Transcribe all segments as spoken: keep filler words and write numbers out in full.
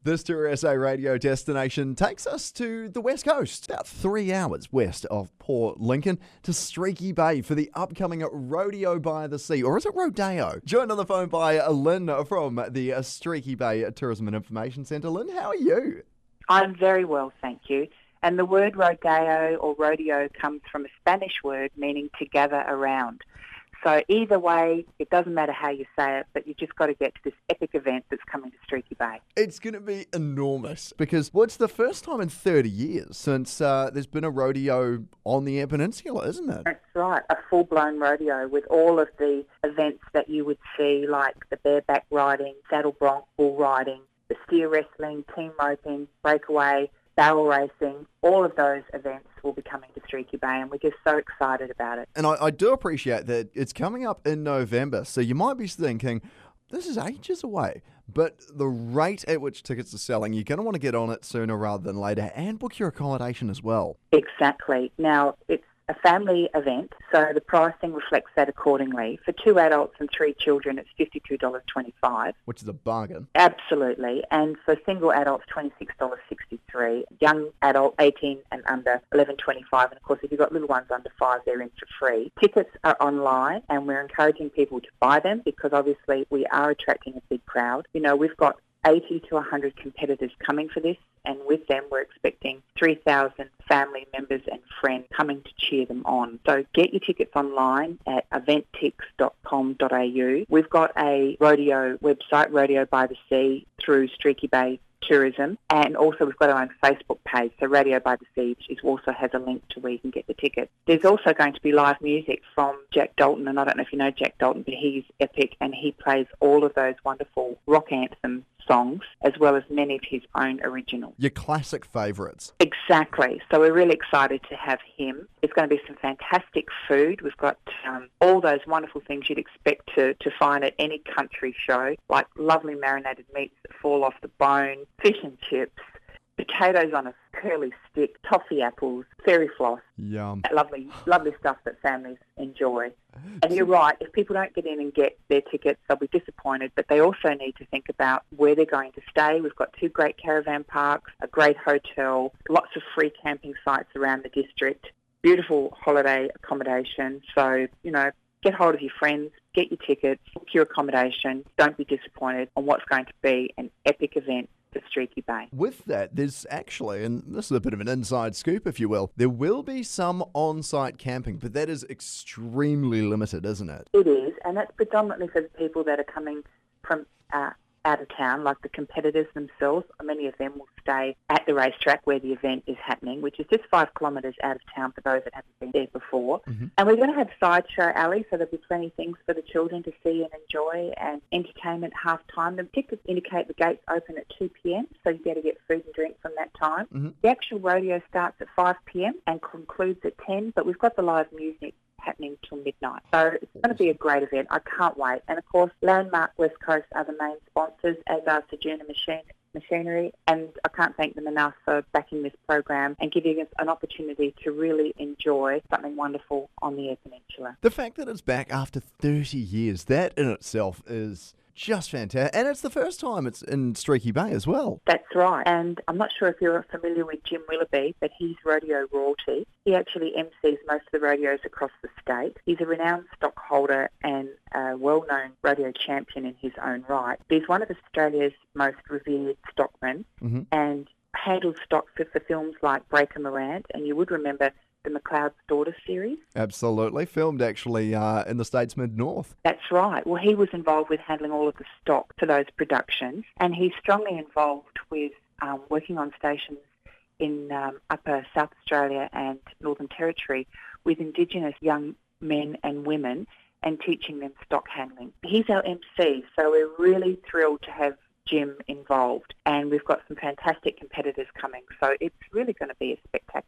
This Tour S A radio destination takes us to the West Coast, about three hours west of Port Lincoln, to Streaky Bay for the upcoming Rodeo by the Sea, or is it Rodeo? Joined on the phone by Lynn from the Streaky Bay Tourism and Information Centre. Lynn, how are you? I'm very well, thank you. And the word rodeo or rodeo comes from a Spanish word meaning to gather around. So either way, it doesn't matter how you say it, but you've just got to get to this epic event that's coming to Streaky Bay. It's going to be enormous because, well, it's the first time in thirty years since uh, there's been a rodeo on the Eyre Peninsula, isn't it? That's right, a full-blown rodeo with all of the events that you would see, like the bareback riding, saddle bronc bull riding, the steer wrestling, team roping, breakaway, barrel racing. All of those events will be coming to Streaky Bay, and we're just so excited about it. And I, I do appreciate that it's coming up in November, so you might be thinking, this is ages away. But the rate at which tickets are selling, you're going to want to get on it sooner rather than later and book your accommodation as well. Exactly. Now, it's a family event, so the pricing reflects that accordingly. For two adults and three children, it's fifty-two dollars twenty-five. Which is a bargain. Absolutely. And for single adults, twenty-six dollars sixty-three. Young adult, eighteen and under, eleven dollars twenty-five. And of course, if you've got little ones under five, they're in for free. Tickets are online, and we're encouraging people to buy them because obviously we are attracting a big crowd. You know, we've got eighty to one hundred competitors coming for this, and with them we're expecting three thousand family members and friends coming to cheer them on. So get your tickets online at event tix dot com dot a u. We've got a rodeo website, Rodeo by the Sea, through Streaky Bay Tourism, and also we've got our own Facebook page, so Rodeo by the Sea, which also has a link to where you can get the tickets. There's also going to be live music from Jack Dalton, and I don't know if you know Jack Dalton, but he's epic, and he plays all of those wonderful rock anthem songs, as well as many of his own originals. Your classic favourites. Exactly. So we're really excited to have him. There's going to be some fantastic food. We've got um, all those wonderful things you'd expect to, to find at any country show, like lovely marinated meats that fall off the bone, fish and chips, potatoes on a curly stick, toffee apples, fairy floss. Yum. Lovely, lovely stuff that families enjoy. And you're right, if people don't get in and get their tickets, they'll be disappointed, but they also need to think about where they're going to stay. We've got two great caravan parks, a great hotel, lots of free camping sites around the district, beautiful holiday accommodation. So, you know, get hold of your friends, get your tickets, book your accommodation. Don't be disappointed on what's going to be an epic event for Streaky Bay. With that, there's actually, and this is a bit of an inside scoop, if you will, there will be some on-site camping, but that is extremely limited, isn't it? It is, and that's predominantly for the people that are coming from uh, out of town, like the competitors themselves. Many of them will stay at the racetrack where the event is happening, which is just five kilometres out of town for those that haven't been there before. Mm-hmm. And we're going to have sideshow alley, so there'll be plenty of things for the children to see and enjoy, and entertainment half time. The tickets indicate the gates open at two p.m, so you better get food and drink from that time. Mm-hmm. The actual rodeo starts at five p.m. and concludes at ten, but we've got the live music happening till midnight. So it's going to be a great event. I can't wait. And of course, Landmark West Coast are the main sponsors, as are Sejourner Machine, Machinery, and I can't thank them enough for backing this program and giving us an opportunity to really enjoy something wonderful on the Eyre Peninsula. The fact that it's back after thirty years, that in itself is just fantastic. And it's the first time it's in Streaky Bay as well. That's right. And I'm not sure if you're familiar with Jim Willoughby, but he's rodeo royalty. He actually M Cs most of the rodeos across the state. He's a renowned stockholder and a well-known rodeo champion in his own right. He's one of Australia's most revered stockmen, mm-hmm. and handles stock for, for films like Breaker Morant, and you would remember the McLeod's Daughter series. Absolutely. Filmed actually uh, in the state's mid-north. That's right. Well, he was involved with handling all of the stock for those productions, and he's strongly involved with um, working on stations in um, Upper South Australia and Northern Territory with Indigenous young men and women and teaching them stock handling. He's our M C, so we're really thrilled to have Jim involved, and we've got some fantastic competitors coming, so it's really going to be a spectacular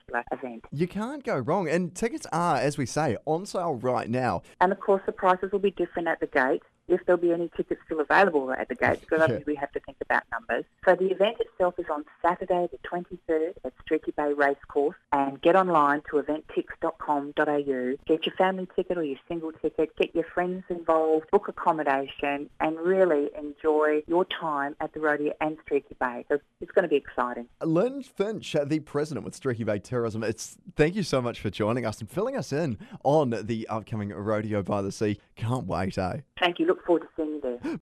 particular event. You can't go wrong. And tickets are, as we say, on sale right now. And of course, the prices will be different at the gate, if there'll be any tickets still available at the gate, because Yeah. obviously we have to think about numbers. So the event itself is on Saturday the twenty-third at Streaky Bay Racecourse, and get online to event tix dot com dot a u, get your family ticket or your single ticket, get your friends involved, book accommodation, and really enjoy your time at the rodeo and Streaky Bay. So it's going to be exciting. Lynn Finch, uh, the president with Streaky Bay Tourism, it's thank you so much for joining us and filling us in on the upcoming Rodeo by the Sea. Can't wait, eh? Thank you. Look forward to seeing you there.